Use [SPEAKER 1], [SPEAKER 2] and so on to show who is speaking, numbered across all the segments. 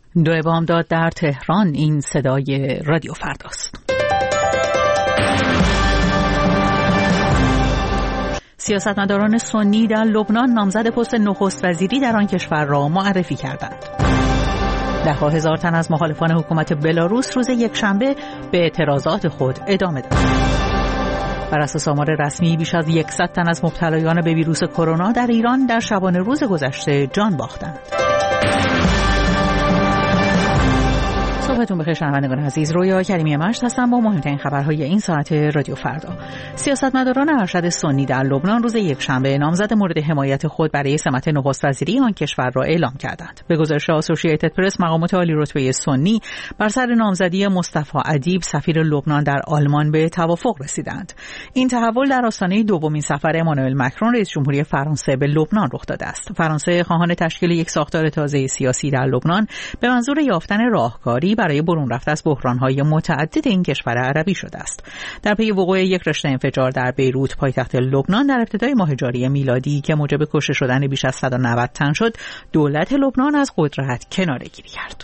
[SPEAKER 1] دو بامداد در تهران. این صدای رادیو فرداست. سیاستمداران سنی در لبنان نامزد پست نخست وزیری در آن کشور را معرفی کردند. ده‌ها هزار تن از مخالفان حکومت بلاروس روز یکشنبه به اعتراضات خود ادامه دادند. بر اساس آمار رسمی بیش از 100 تن از مبتلایان به ویروس کرونا در ایران در شبانه روز گذشته جان باختند. صبحتون بخیر شنوندگان عزیز. رویا کریمی مشت هستم با مهمترین خبرهای این ساعت رادیو فردا. سیاستمداران ارشد سنی در لبنان روز یکشنبه نامزد مورد حمایت خود برای سمت نخست وزیری آن کشور را اعلام کردند. به گزارش آسوشییتد پرس، مقامات عالی رتبه سنی بر سر نامزدی مصطفی ادیب سفیر لبنان در آلمان به توافق رسیدند. این تحول در آستانه دومین سفر امانوئل مکرون رئیس جمهوری فرانسه به لبنان رخ داده است. فرانسه خواهان تشکیل یک ساختار تازه سیاسی در لبنان به منظور یافتن راهکاری برای برون رفته از بحران‌های متعدد این کشور عربی شده است. در پی وقوع یک رشته انفجار در بیروت پایتخت لبنان در ابتدای ماه جاری میلادی که موجب کشته شدن بیش از 190 تن شد، دولت لبنان از قدرت کناره‌گیری کرد.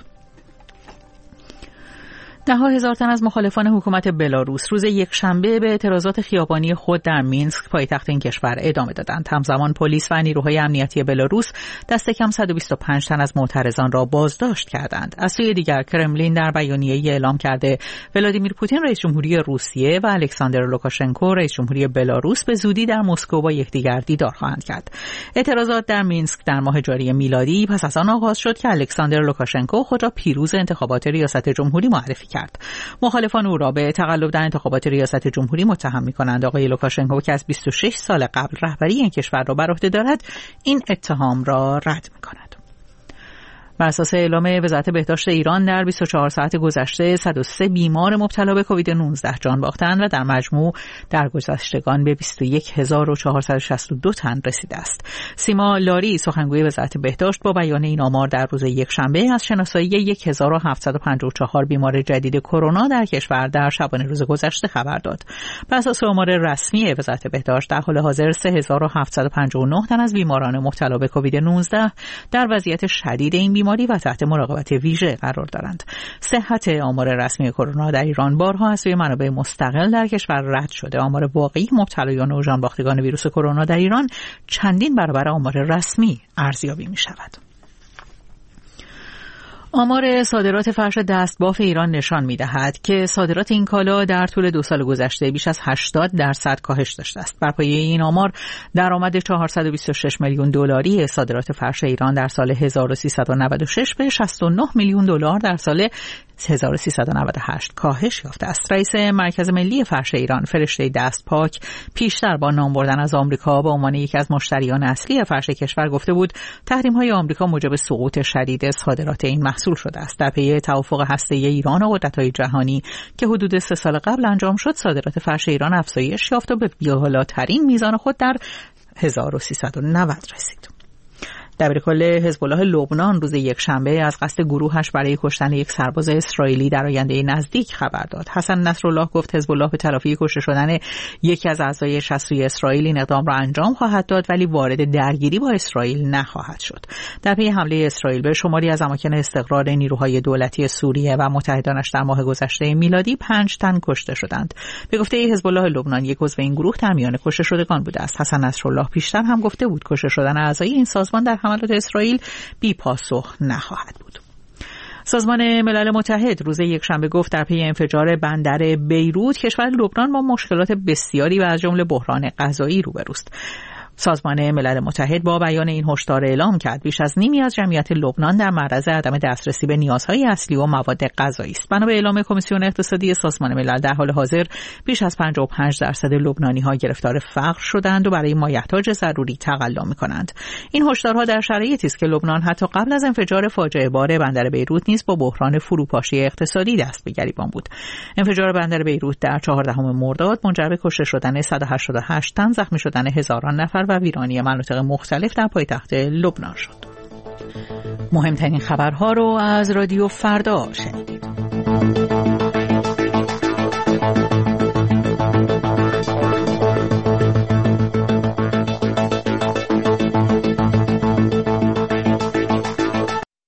[SPEAKER 1] ده‌ها هزار تن از مخالفان حکومت بلاروس روز یکشنبه به اعتراضات خیابانی خود در مینسک پایتخت این کشور ادامه دادند. همزمان پلیس و نیروهای امنیتی بلاروس دست کم 125 تن از معترضان را بازداشت کردند. از سوی دیگر کرملین در بیانیه‌ای اعلام کرده ولادیمیر پوتین رئیس جمهوری روسیه و الکساندر لوکاشنکو رئیس جمهوری بلاروس به زودی در مسکو با یکدیگر دیدار خواهند کرد. اعتراضات در مینسک در ماه جاری میلادی پس از آن آغاز شد که الکساندر لوکاشنکو خود را پیروز انتخابات ریاست جمهوری معرفی کرد. مخالفان او را به تقلب در انتخابات ریاست جمهوری متهم می‌کنند. آقای لوکاشنکو که از 26 سال قبل رهبری این کشور را بر عهده دارد، این اتهام را رد می‌کند. بر اساس اعلام وزارت بهداشت ایران در 24 ساعت گذشته 103 بیمار مبتلا به کووید 19 جان باختند و در مجموع در گذشتگان به 21462 تن رسیده است. سیما لاری سخنگوی وزارت بهداشت با بیان این آمار در روز یکشنبه از شناسایی 1754 بیمار جدید کرونا در کشور در شبانه روز گذشته خبر داد. بر اساس آمار رسمی وزارت بهداشت در حال حاضر 3759 تن از بیماران مبتلا به کووید 19 در وضعیت شدید این بیماری و تحت مراقبت ویژه قرار دارند. صحت آمار رسمی کرونا در ایران بارها از سوی منابع مستقل در کشور رد شده. آمار واقعی مبتلایان و جان باختگان ویروس کرونا در ایران چندین برابر آمار رسمی ارزیابی می شود. آمار صادرات فرش دستباف ایران نشان می‌دهد که صادرات این کالا در طول 2 سال گذشته بیش از 80% کاهش داشته است. بر پایه این آمار درآمد 426 میلیون دلاری صادرات فرش ایران در سال 1396 به 69 میلیون دلار در سال 1398 کاهش یافته است. رئیس مرکز ملی فرش ایران فرشته دست پاک پیشتر با نام بردن از آمریکا به عنوان یکی از مشتریان اصلی فرش کشور گفته بود تحریم‌های آمریکا موجب سقوط شدید صادرات این محصول شده است. در پی توافق هسته‌ای ایران و قدرت‌های جهانی که حدود 3 سال قبل انجام شد، صادرات فرش ایران افزایش یافت و به بی‌بالاترین میزان خود در 1390 رسید. دبیرکل حزب الله لبنان روز یکشنبه از قصد گروهش برای کشتن یک سرباز اسرائیلی در آینده نزدیک خبر داد. حسن نصرالله گفت حزب الله به تلافی کشته شدن یکی از اعضای شصوی اسرائیل این اقدام را انجام خواهد داد، ولی وارد درگیری با اسرائیل نخواهد شد. در پی حمله اسرائیل به شماری از اماکن استقرار نیروهای دولتی سوریه و متحدانش در ماه گذشته میلادی 5 تن کشته شدند. به گفته حزب الله لبنان، یک عضو این گروه در میان کشته شدگان بوده است. حسن نصرالله پیشتر هم گفته بود کشته شدن اعضای این سازمان در حملات اسرائیل بی پاسخ نخواهد بود. سازمان ملل متحد روز یکشنبه گفت در پی انفجار بندر بیروت کشور لبنان با مشکلات بسیاری و از جمله بحران غذایی روبروست. سازمان ملل متحد با بیان این هشدار اعلام کرد بیش از نیمی از جمعیت لبنان در معرض عدم دسترسی به نیازهای اصلی و مواد غذایی است. بنا به اعلام کمیسیون اقتصادی سازمان ملل در حال حاضر بیش از 55% لبنانی‌ها گرفتار فقر شدند و برای مایحتاج ضروری تقلا می‌کنند. این هشدارها در شرایطی است که لبنان حتی قبل از انفجار فاجعه بار بندر بیروت نیز با بحران فروپاشی اقتصادی دست به گریبان بود. انفجار بندر بیروت در 14 مرداد منجر به کشته شدن 188 تن، زخمی شدن هزاران نفر و ویرانی مناطق مختلف در پایتخت لبنان شد. مهمترین خبرها رو از رادیو فردا شنیدید.